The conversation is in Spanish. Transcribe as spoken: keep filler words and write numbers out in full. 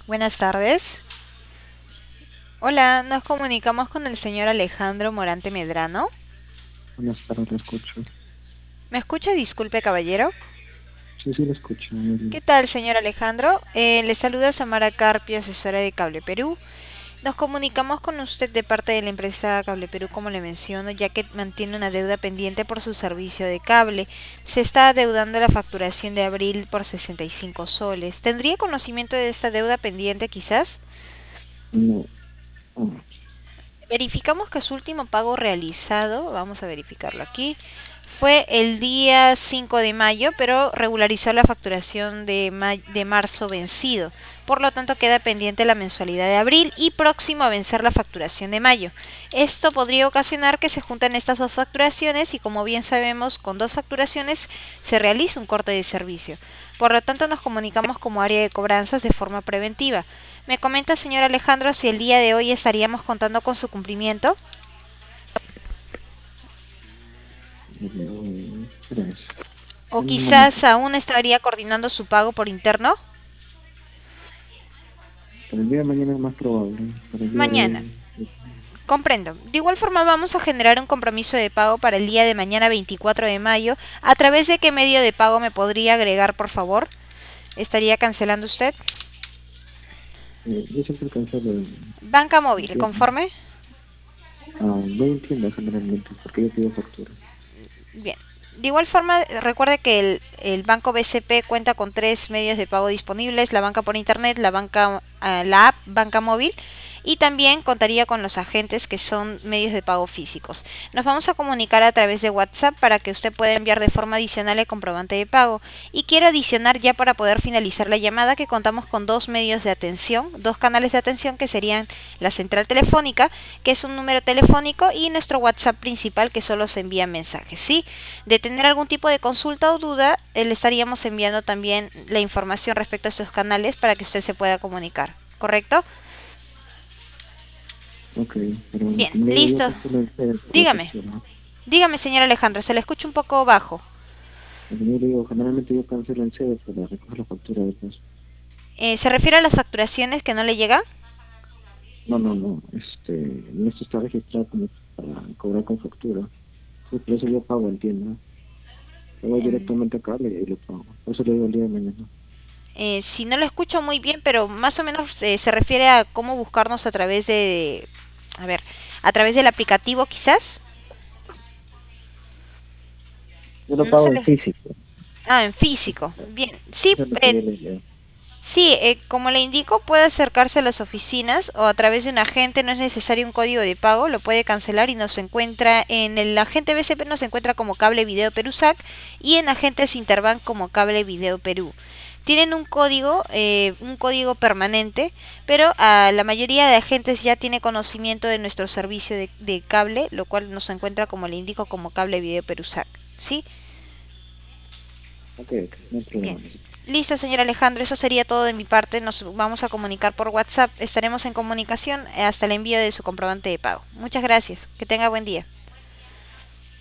Buenas tardes. Hola, nos comunicamos con el señor Alejandro Morante Medrano. Buenas tardes, la escucho. ¿Me escucha? Disculpe, caballero. Sí, sí, la escucho, muy ¿Qué bien. tal, señor Alejandro? Eh, le saluda Samara Carpio, asesora de Cable Perú. Nos comunicamos con usted de parte de la empresa Cable Perú, como le menciono, ya que mantiene una deuda pendiente por su servicio de cable. Se está adeudando la facturación de abril por sesenta y cinco soles. ¿Tendría conocimiento de esta deuda pendiente, quizás? No, ah, Verificamos que su último pago realizado, vamos a verificarlo aquí, fue el día cinco de mayo, pero regularizó la facturación de, ma de marzo vencido. Por lo tanto, queda pendiente la mensualidad de abril y próximo a vencer la facturación de mayo. Esto podría ocasionar que se junten estas dos facturaciones y, como bien sabemos, con dos facturaciones se realiza un corte de servicio. Por lo tanto, nos comunicamos como área de cobranzas de forma preventiva. Me comenta, señor Alejandro, si el día de hoy estaríamos contando con su cumplimiento no, tres. o Un quizás momento. aún estaría coordinando su pago por interno. Para el día de mañana es más probable. Para el día de Mañana. hoy, Comprendo. De igual forma vamos a generar un compromiso de pago para el día de mañana veinticuatro de mayo. ¿A través de qué medio de pago me podría agregar, por favor? ¿Estaría cancelando usted? eh, yo siempre cancelo el Banca móvil, viernes. ¿conforme? Ah, no entiendo generalmente porque yo pido factura. Bien. De igual forma, recuerde que el, el Banco B C P cuenta con tres medios de pago disponibles: la banca por internet, la banca, uh, la app banca móvil, y también contaría con los agentes, que son medios de pago físicos. Nos vamos a comunicar a través de WhatsApp para que usted pueda enviar de forma adicional el comprobante de pago. Y quiero adicionar, ya para poder finalizar la llamada, que contamos con dos medios de atención, dos canales de atención, que serían la central telefónica, que es un número telefónico, y nuestro WhatsApp principal, que solo se envía mensajes. ¿Sí? De tener algún tipo de consulta o duda, eh, le estaríamos enviando también la información respecto a estos canales para que usted se pueda comunicar. ¿Correcto? Ok, pero Bien, como le digo, yo listo. cancelo el C E D por la Dígame. factura. Dígame, señor Alejandro, se le escucha un poco bajo. Como le digo, generalmente yo cancelo el C E D para recoger la factura de paso. Eh, ¿Se refiere a las facturaciones que no le llegan? No, no, no. Este, esto está registrado como para cobrar con factura. Sí, por eso yo pago, entiendo. Yo voy Em, directamente acá y y lo pago. Por eso le digo el día de mañana. eh, si no lo escucho muy bien, pero más o menos eh, se refiere a cómo buscarnos a través de... A ver, a través del aplicativo, quizás. Yo lo No se pago en le... físico. Ah, en Eso físico. Bien. Sí, es lo que eh, yo le digo. Sí, eh, como le indico, puede acercarse a las oficinas o a través de un agente. No es necesario un código de pago, lo puede cancelar y nos encuentra en el agente B C P, nos encuentra como Cable Video Perusac, y en agentes Interbank como Cable Video Perú. Tienen un código, eh, un código permanente, pero a la mayoría de agentes ya tiene conocimiento de nuestro servicio de, de cable, lo cual nos encuentra, como le indico, como Cable Video Perusac. ¿Sí? Ok, ok, no hay Bien. problema en eso. Listo, señor Alejandro, eso sería todo de mi parte. Nos vamos a comunicar por WhatsApp. Estaremos en comunicación hasta el envío de su comprobante de pago. Muchas gracias. Que tenga buen día.